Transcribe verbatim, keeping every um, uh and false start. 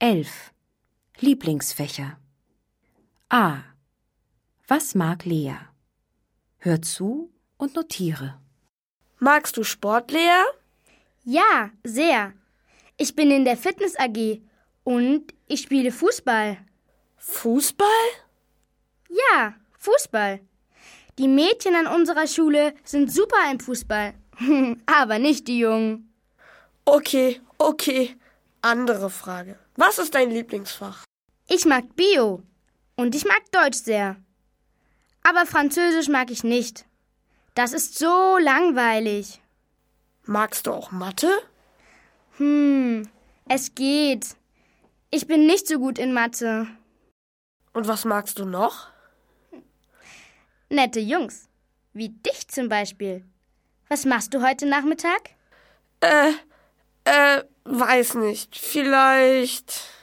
elf. Lieblingsfächer. A. Was mag Lea? Hör zu und notiere. Magst du Sport, Lea? Ja, sehr. Ich bin in der Fitness-A G und ich spiele Fußball. Fußball? Ja, Fußball. Die Mädchen an unserer Schule sind super im Fußball. Aber nicht die Jungen. Okay, okay. Andere Frage. Was ist dein Lieblingsfach? Ich mag Bio und ich mag Deutsch sehr. Aber Französisch mag ich nicht. Das ist so langweilig. Magst du auch Mathe? Hm, es geht. Ich bin nicht so gut in Mathe. Und was magst du noch? Nette Jungs. Wie dich zum Beispiel. Was machst du heute Nachmittag? Äh, äh, weiß nicht. Vielleicht...